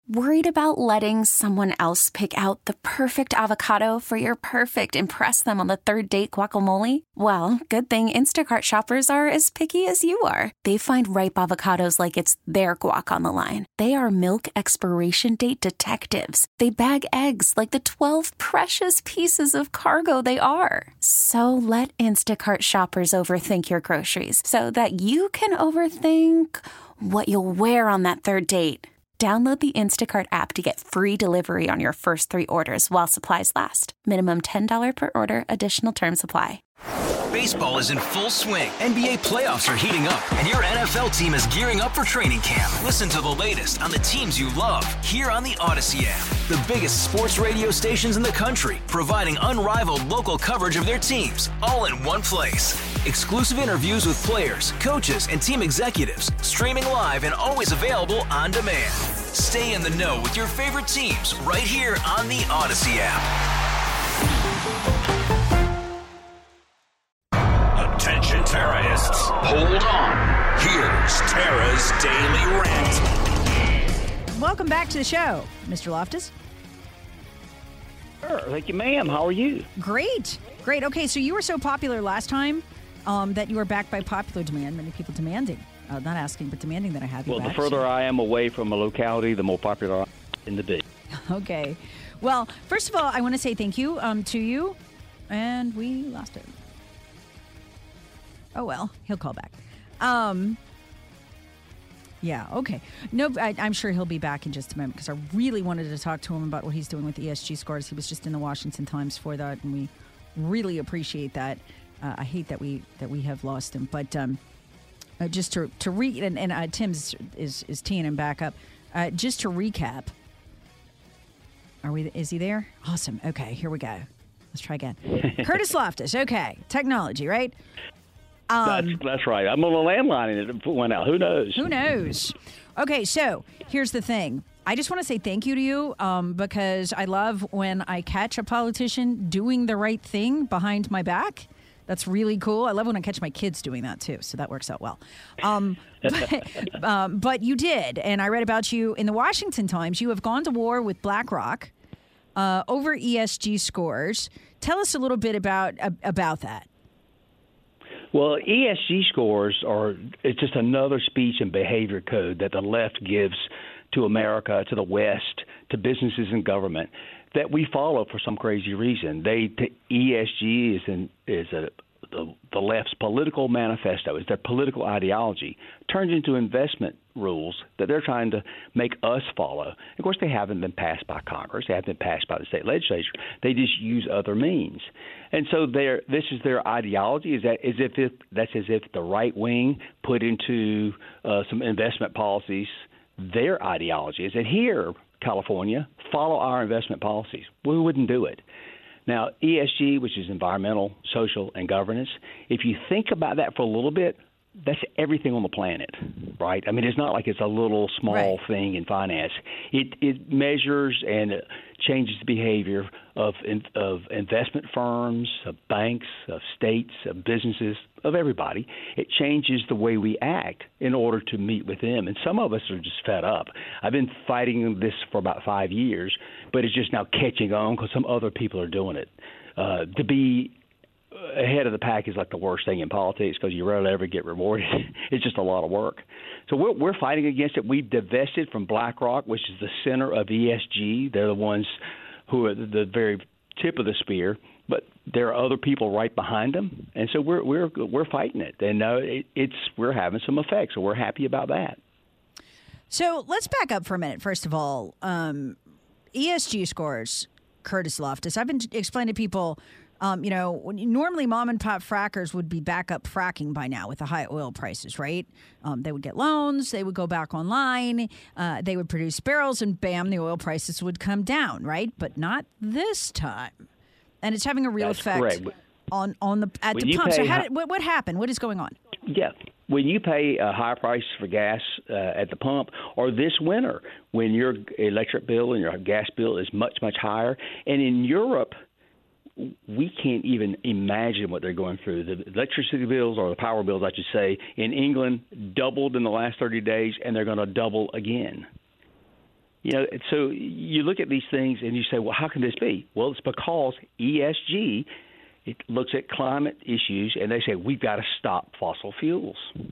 Worried about letting someone else pick out the perfect avocado for your perfect impress them on the third date guacamole? Well, good thing Instacart shoppers are as picky as you are. They find ripe avocados like it's their guac on the line. They are milk expiration date detectives. They bag eggs like the 12 precious pieces of cargo they are. So let Instacart shoppers overthink your groceries so that you can overthink what you'll wear on that third date. Download the Instacart app to get free delivery on your first 3 orders while supplies last. Minimum $10 per order. Additional terms apply. Baseball is in full swing. NBA playoffs are heating up, and your NFL team is gearing up for training camp. Listen to the latest on the teams you love here on the Odyssey app. The biggest sports radio stations in the country, providing unrivaled local coverage of their teams, all in one place. Exclusive interviews with players, coaches, and team executives, streaming live and always available on demand. Stay in the know with your favorite teams right here on the Odyssey app. Attention terrorists, hold on. Here's Tara's Daily Rant. Welcome back to the show, Mr. Loftus. Sure. Thank you, ma'am. How are you? Great. Okay, so you were so popular last time that you were backed by popular demand, many people demanding, not asking, but demanding that I have you back. Well, the further I am away from a locality, the more popular I am in the day. Okay. Well, first of all, I want to say thank you to you, and we lost it. Oh, well, he'll call back. Yeah, okay. No, I'm sure he'll be back in just a moment because I really wanted to talk to him about what he's doing with the ESG scores. He was just in the Washington Times for that, and we really appreciate that. I hate that we have lost him, but just to read, and Tim's is teeing him back up. Just to recap, is he there? Awesome. Okay, here we go. Let's try again. Curtis Loftus. Okay, technology, right? That's right. I'm on a landline and it went out. Who knows? Okay, so here's the thing. I just want to say thank you to you because I love when I catch a politician doing the right thing behind my back. That's really cool. I love when I catch my kids doing that, too, so that works out well. But you did, and I read about you in the Washington Times. You have gone to war with BlackRock over ESG scores. Tell us a little bit about that. Well, ESG scores it's just another speech and behavior code that the left gives to America, to the West, to businesses and government that we follow for some crazy reason. ESG is the left's political manifesto, is their political ideology, turned into investment rules that they're trying to make us follow. Of course, they haven't been passed by Congress. They haven't been passed by the state legislature. They just use other means. And so this is their ideology. That's as if the right wing put into some investment policies their ideology is that here, California, follow our investment policies. We wouldn't do it. Now, ESG, which is environmental, social, and governance, if you think about that for a little bit, that's everything on the planet, right? I mean, it's not like it's a little small thing in finance. It measures and changes the behavior of investment firms, of banks, of states, of businesses, of everybody. It changes the way we act in order to meet with them. And some of us are just fed up. I've been fighting this for about 5 years, but it's just now catching on because some other people are doing it. To be ahead of the pack is like the worst thing in politics because you rarely ever get rewarded. It's just a lot of work. So we're fighting against it. We've divested from BlackRock, which is the center of ESG. They're the ones who are the very tip of the spear, but there are other people right behind them, and so we're fighting it, and we're having some effects. So we're happy about that. So let's back up for a minute. First of all, ESG scores, Curtis Loftus. I've been explaining to people. Normally mom and pop frackers would be back up fracking by now with the high oil prices, right? They would get loans. They would go back online. They would produce barrels and bam, the oil prices would come down, right? But not this time. And it's having a real effect at the pump. So what happened? What is going on? Yeah. When you pay a high price for gas at the pump, or this winter when your electric bill and your gas bill is much, much higher, and in Europe, we can't even imagine what they're going through. The electricity bills, or the power bills, I should say, in England doubled in the last 30 days, and they're going to double again. So you look at these things and you say, well, how can this be? Well, it's because ESG, it looks at climate issues, and they say we've got to stop fossil fuels.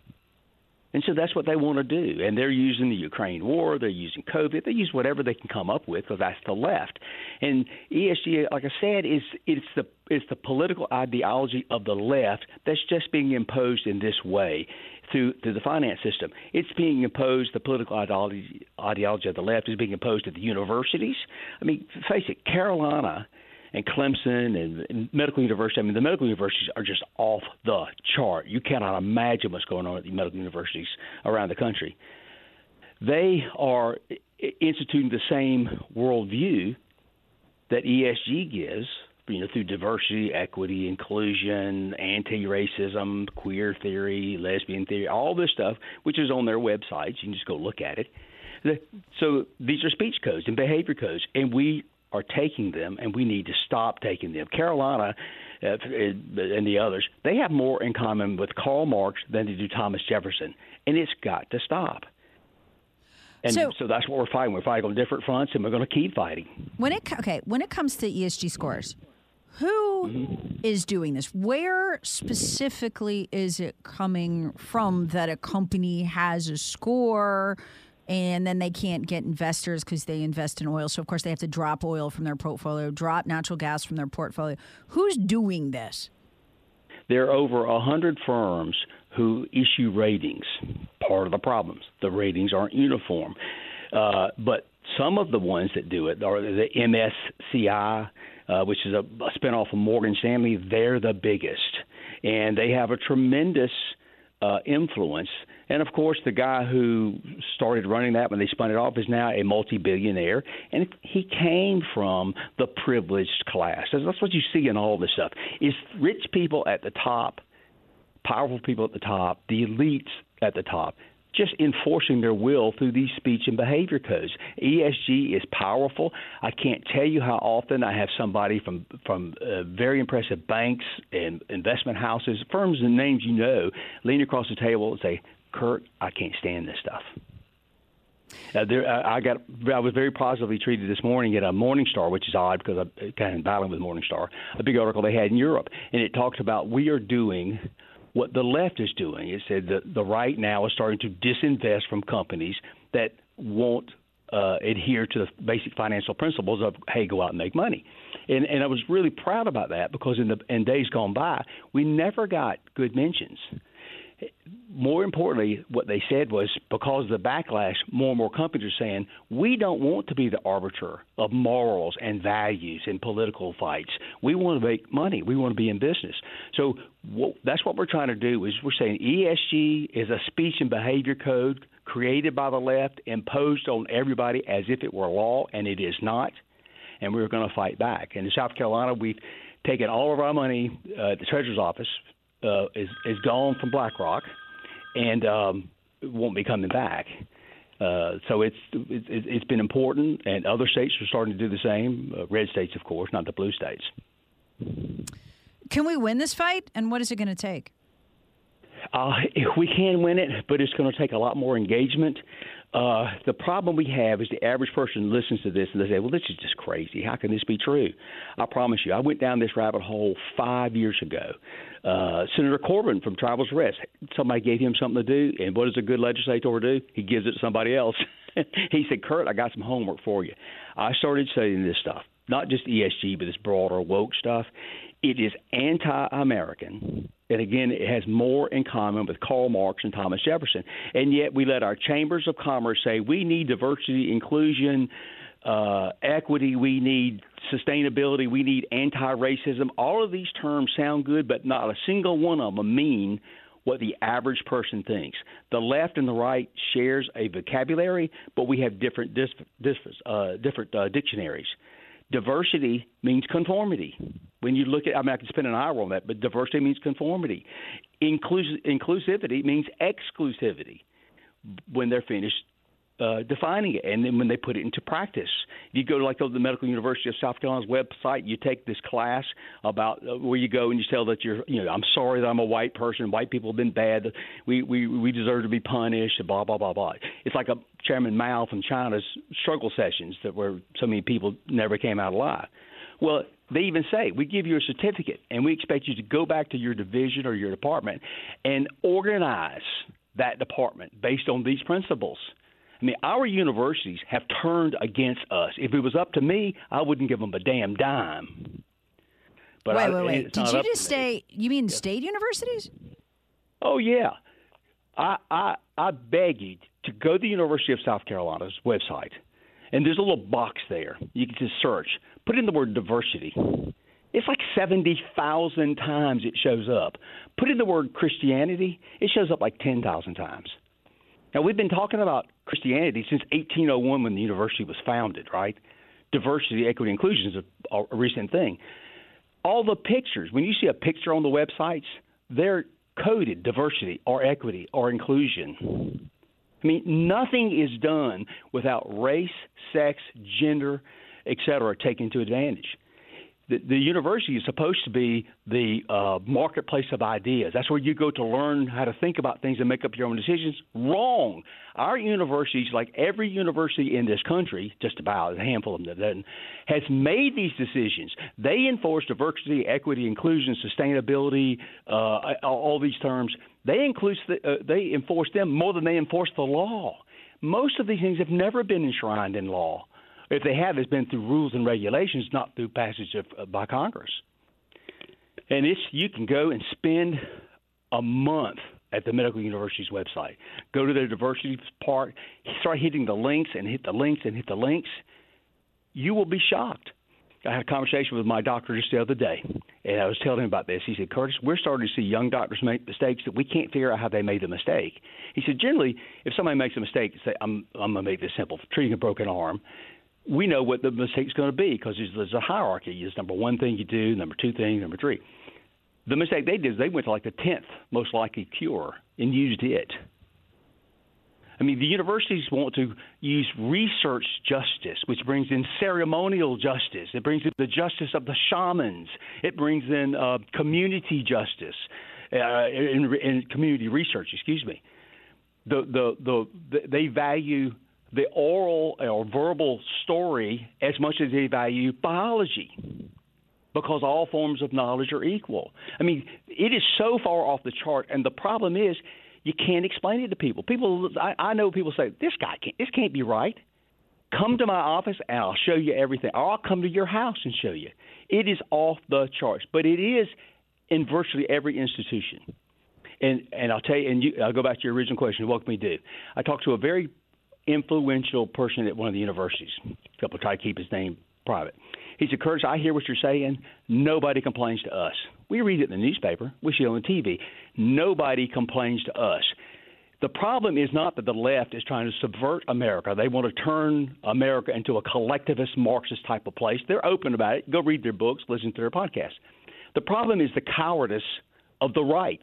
And so that's what they want to do. And they're using the Ukraine war. They're using COVID. They use whatever they can come up with because that's the left. And ESG, like I said, it's the political ideology of the left that's just being imposed in this way through the finance system. It's being imposed, the political ideology of the left is being imposed at the universities. I mean, face it, Carolina and Clemson and medical university. I mean, the medical universities are just off the chart. You cannot imagine what's going on at the medical universities around the country. They are instituting the same worldview that ESG gives, through diversity, equity, inclusion, anti-racism, queer theory, lesbian theory, all this stuff, which is on their websites. You can just go look at it. So these are speech codes and behavior codes, and we are taking them, and we need to stop taking them. Carolina and the others, they have more in common with Karl Marx than they do Thomas Jefferson, and it's got to stop. And so that's what we're fighting. We're fighting on different fronts, and we're going to keep fighting. When it comes to ESG scores, who is doing this? Where specifically is it coming from that a company has a score and then they can't get investors because they invest in oil? So, of course, they have to drop oil from their portfolio, drop natural gas from their portfolio. Who's doing this? There are over 100 firms who issue ratings. Part of the problems, the ratings aren't uniform. But some of the ones that do it are the MSCI, which is a spinoff of Morgan Stanley. They're the biggest, and they have a tremendous influence. And, of course, the guy who started running that when they spun it off is now a multi-billionaire, and he came from the privileged class. That's what you see in all this stuff. It's rich people at the top, powerful people at the top, the elites at the top, just enforcing their will through these speech and behavior codes. ESG is powerful. I can't tell you how often I have somebody from very impressive banks and investment houses, firms and names lean across the table and say, Kurt, I can't stand this stuff. I was very positively treated this morning at a Morningstar, which is odd because I'm kind of battling with Morningstar, a big article they had in Europe, and it talks about we are doing what the left is doing. It said that the right now is starting to disinvest from companies that won't adhere to the basic financial principles of, hey, go out and make money. And I was really proud about that because in days gone by, we never got good mentions. More importantly, what they said was because of the backlash, more and more companies are saying, we don't want to be the arbiter of morals and values in political fights. We want to make money. We want to be in business. So that's what we're trying to do is we're saying ESG is a speech and behavior code created by the left, imposed on everybody as if it were law, and it is not. And we're going to fight back. And in South Carolina, we've taken all of our money at the Treasurer's office. Is gone from BlackRock, and won't be coming back. So it's been important, and other states are starting to do the same. Red states, of course, not the blue states. Can we win this fight, and what is it going to take? We can win it, but it's going to take a lot more engagement. The problem we have is the average person listens to this and they say, well, this is just crazy. How can this be true? I promise you, I went down this rabbit hole 5 years ago. Senator Corbin from Tribal Rest, somebody gave him something to do, and what does a good legislator do? He gives it to somebody else. He said, Kurt, I got some homework for you. I started studying this stuff, not just ESG, but this broader woke stuff. It is anti-American. And again, it has more in common with Karl Marx and Thomas Jefferson. And yet we let our chambers of commerce say we need diversity, inclusion, equity, we need sustainability, we need anti-racism. All of these terms sound good, but not a single one of them mean what the average person thinks. The left and the right shares a vocabulary, but we have different dictionaries. Diversity means conformity. When you look at, I can spend an hour on that, but diversity means conformity. Inclusivity means exclusivity when they're finished defining it, and then when they put it into practice. You go to like the Medical University of South Carolina's website, you take this class about where you go and you tell that I'm sorry that I'm a white person. White people have been bad. We deserve to be punished. Blah blah blah blah. It's like a Chairman Mao from China's struggle sessions where so many people never came out alive. Well, they even say, we give you a certificate, and we expect you to go back to your division or your department and organize that department based on these principles. I mean, our universities have turned against us. If it was up to me, I wouldn't give them a damn dime. But wait. Did you just say, you mean state universities? Oh, yeah. I beg you to go to the University of South Carolina's website, and there's a little box there. You can just search. Put in the word diversity. It's like 70,000 times it shows up. Put in the word Christianity. It shows up like 10,000 times. Now, we've been talking about Christianity since 1801 when the university was founded, right? Diversity, equity, inclusion is a recent thing. All the pictures, when you see a picture on the websites, they're coded diversity or equity or inclusion. I mean, nothing is done without race, sex, gender, et cetera, taken into advantage. The university is supposed to be the marketplace of ideas. That's where you go to learn how to think about things and make up your own decisions. Wrong. Our universities, like every university in this country, just about, a handful of them that doesn't, has made these decisions. They enforce diversity, equity, inclusion, sustainability, all these terms. They enforce them more than they enforce the law. Most of these things have never been enshrined in law. If they have, it's been through rules and regulations, not through passage by Congress. And you can go and spend a month at the Medical University's website. Go to their diversity part, start hitting the links and hit the links and hit the links. You will be shocked. I had a conversation with my doctor just the other day, and I was telling him about this. He said, Curtis, we're starting to see young doctors make mistakes that we can't figure out how they made the mistake. He said, generally, if somebody makes a mistake, say, I'm going to make this simple, treating a broken arm, we know what the mistake's going to be because there's a hierarchy. There's number one thing you do, number two thing, number three. The mistake they did is they went to like the 10th most likely cure and used it. I mean, the universities want to use research justice, which brings in ceremonial justice. It brings in the justice of the shamans. It brings in community justice and community research, They value the oral or verbal story as much as they value biology because all forms of knowledge are equal. I mean, it is so far off the chart, and the problem is you can't explain it to people. I know people say, this can't be right. Come to my office, and I'll show you everything. Or I'll come to your house and show you. It is off the charts, but it is in virtually every institution. And I'll tell you, and I'll go back to your original question, what can we do? I talked to a very influential person at one of the universities. A couple try to keep his name private. He said, Curtis, I hear what you're saying. Nobody complains to us. We read it in the newspaper. We see it on the TV. Nobody complains to us. The problem is not that the left is trying to subvert America. They want to turn America into a collectivist Marxist type of place. They're open about it. Go read their books, listen to their podcasts. The problem is the cowardice of the right.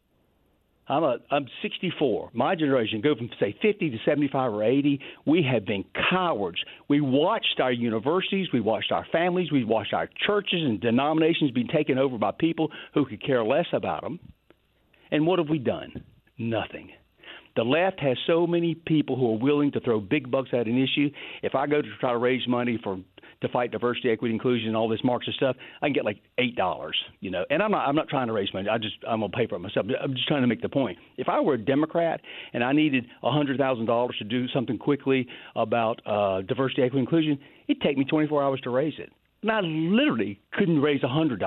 I'm 64. My generation, go from, say, 50 to 75 or 80, we have been cowards. We watched our universities, we watched our families, we watched our churches and denominations being taken over by people who could care less about them. And what have we done? Nothing. The left has so many people who are willing to throw big bucks at an issue. If I go to try to raise money to fight diversity, equity, inclusion, and all this Marxist stuff, I can get like $8, And I'm not trying to raise money. I'm gonna pay for it myself. I'm just trying to make the point. If I were a Democrat and I needed $100,000 to do something quickly about diversity, equity, inclusion, it'd take me 24 hours to raise it. And I literally couldn't raise $100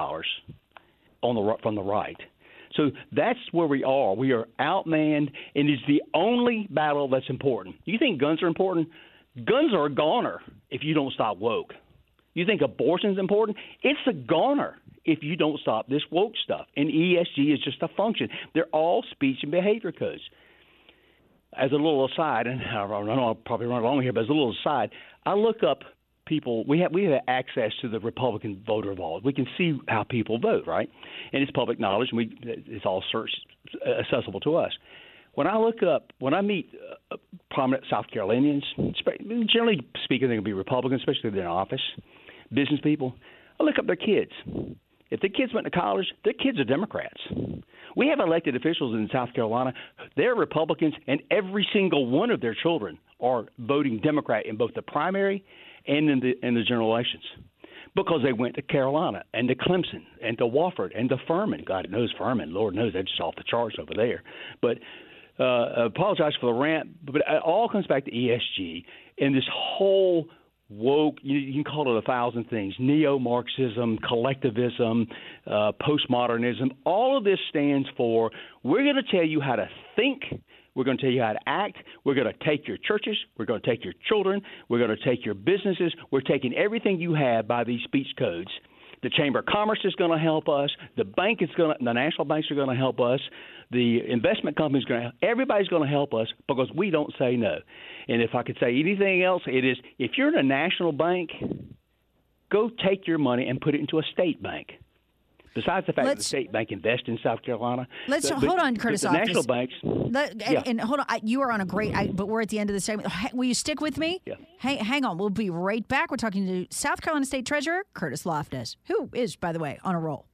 from the right. So that's where we are. We are outmanned, and it's the only battle that's important. You think guns are important? Guns are a goner if you don't stop woke. You think abortion's important? It's a goner if you don't stop this woke stuff. And ESG is just a function. They're all speech and behavior codes. As a little aside, and I know I'll probably run along here, but as a little aside, I look up people. We have access to the Republican voter vault. We can see how people vote, right? And it's public knowledge, and it's all accessible to us. when I meet prominent South Carolinians, generally speaking, they'll be Republicans, especially if they're in office, business people, I look up their kids. If their kids went to college, their kids are Democrats. We have elected officials in South Carolina. They're Republicans, and every single one of their children are voting Democrat in both the primary and in the general elections because they went to Carolina and to Clemson and to Wofford and to Furman. God knows Furman. Lord knows they're just off the charts over there. But apologize for the rant, but it all comes back to ESG and this whole woke, you can call it 1,000 things, neo-Marxism, collectivism, postmodernism. All of this stands for we're going to tell you how to think, we're going to tell you how to act, we're going to take your churches, we're going to take your children, we're going to take your businesses, we're taking everything you have by these speech codes. The Chamber of Commerce is going to help us, the national banks are going to help us, the investment companies are going to, everybody's going to help us because we don't say no. And if I could say anything else, it is if you're in a national bank, go take your money and put it into a state bank. Besides the fact that the state bank invests in South Carolina. Hold on, Curtis. The national banks. And hold on, you are on a great, but we're at the end of the segment. Will you stick with me? Yeah. Hang on. We'll be right back. We're talking to South Carolina State Treasurer Curtis Loftus, who is, by the way, on a roll.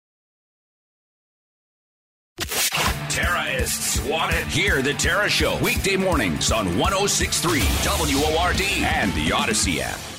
Terrorists want it. Hear the Terra Show weekday mornings on 106.3 WORD and the Odyssey app.